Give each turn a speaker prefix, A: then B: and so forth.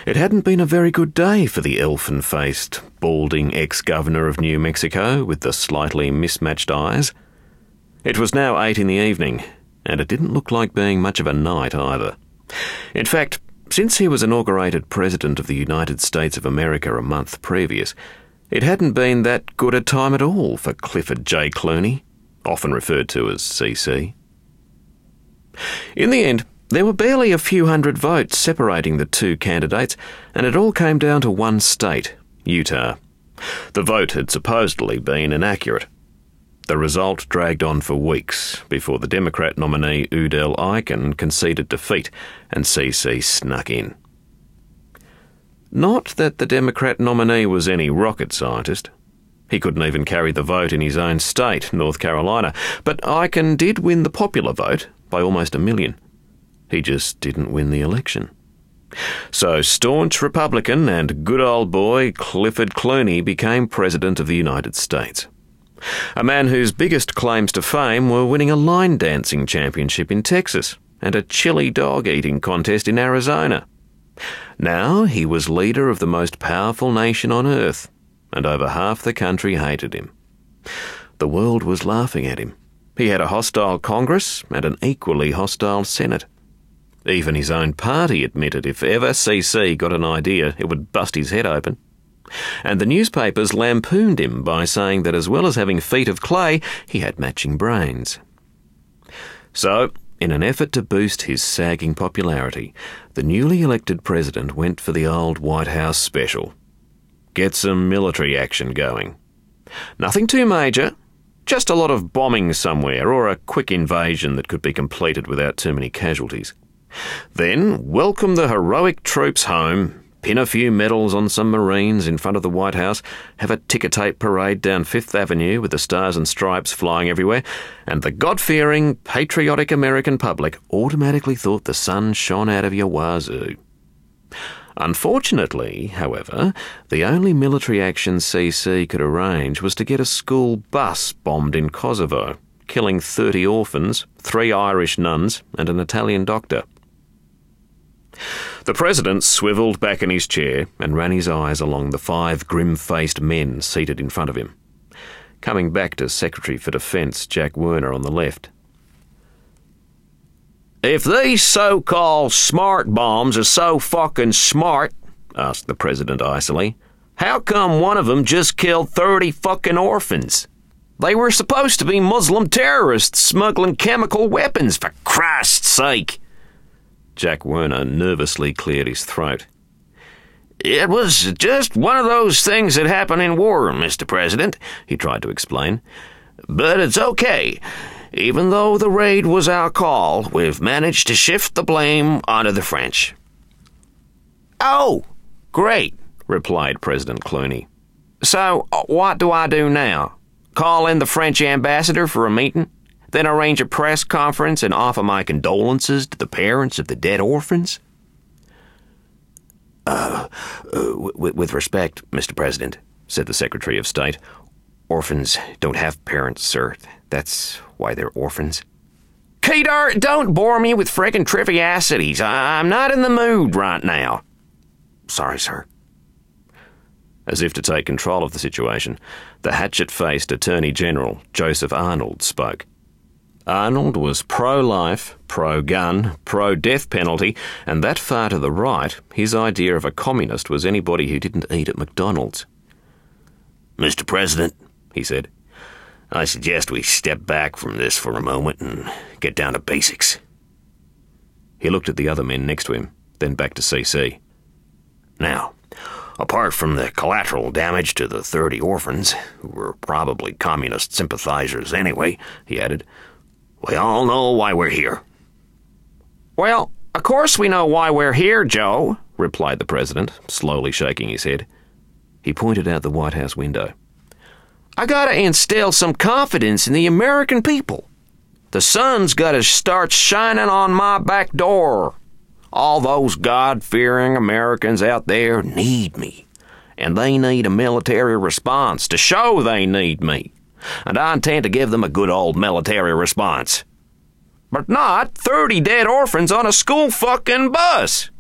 A: It hadn't been a very good day for the elfin-faced, balding ex-governor of New Mexico with the slightly mismatched eyes. It was now 8 in the evening, and it didn't look like being much of a night either. In fact, since he was inaugurated President of the United States of America a month previous, it hadn't been that good a time at all for Clifford J. Clooney, often referred to as CC. In the end, there were barely a few hundred votes separating the two candidates, and it all came down to one state, Utah. The vote had supposedly been inaccurate. The result dragged on for weeks before the Democrat nominee Udell Icahn conceded defeat and CC snuck in. Not that the Democrat nominee was any rocket scientist. He couldn't even carry the vote in his own state, North Carolina, but Icahn did win the popular vote by almost 1 million. He just didn't win the election. So staunch Republican and good old boy Clifford Clooney became President of the United States. A man whose biggest claims to fame were winning a line dancing championship in Texas and a chili dog eating contest in Arizona. Now he was leader of the most powerful nation on earth, and over half the country hated him. The world was laughing at him. He had a hostile Congress and an equally hostile Senate. Even his own party admitted if ever CC got an idea, it would bust his head open. And the newspapers lampooned him by saying that as well as having feet of clay, he had matching brains. So, in an effort to boost his sagging popularity, the newly elected president went for the old White House special. Get some military action going. Nothing too major, just a lot of bombing somewhere or a quick invasion that could be completed without too many casualties. Then welcome the heroic troops home, pin a few medals on some Marines in front of the White House, have a ticker tape parade down Fifth Avenue with the stars and stripes flying everywhere, and the God-fearing, patriotic American public automatically thought the sun shone out of your wazoo. Unfortunately, however, the only military action CC could arrange was to get a school bus bombed in Kosovo, killing 30 orphans, 3 Irish nuns, and an Italian doctor. The president swivelled back in his chair and ran his eyes along the 5 grim-faced men seated in front of him. Coming back to Secretary for Defence Jack Werner on the left. "If these so-called smart bombs are so fucking smart," asked the president icily, "how come one of them just killed 30 fucking orphans? They were supposed to be Muslim terrorists smuggling chemical weapons, for Christ's sake." Jack Werner nervously cleared his throat. "It was just one of those things that happen in war, Mr. President," he tried to explain. "But it's okay. Even though the raid was our call, we've managed to shift the blame onto the French." "Oh, great," replied President Clooney. "So, what do I do now? Call in the French ambassador for a meeting? Then arrange a press conference and offer my condolences to the parents of the dead orphans?" With respect, Mr. President," said the Secretary of State, "orphans don't have parents, sir. That's why they're orphans." "Kedar, don't bore me with frickin' trivialities. I'm not in the mood right now." "Sorry, sir." As if to take control of the situation, the hatchet-faced Attorney General, Joseph Arnold, spoke. Arnold was pro-life, pro-gun, pro-death penalty, and that far to the right, his idea of a communist was anybody who didn't eat at McDonald's. "Mr. President," he said, "I suggest we step back from this for a moment and get down to basics." He looked at the other men next to him, then back to CC. "Now, apart from the collateral damage to the 30 orphans, who were probably communist sympathizers anyway," he added, "we all know why we're here." "Well, of course we know why we're here, Joe," replied the president, slowly shaking his head. He pointed out the White House window. "I gotta instill some confidence in the American people. The sun's gotta start shining on my back door. All those God-fearing Americans out there need me, and they need a military response to show they need me. And I intend to give them a good old military response. But not 30 dead orphans on a school fucking bus."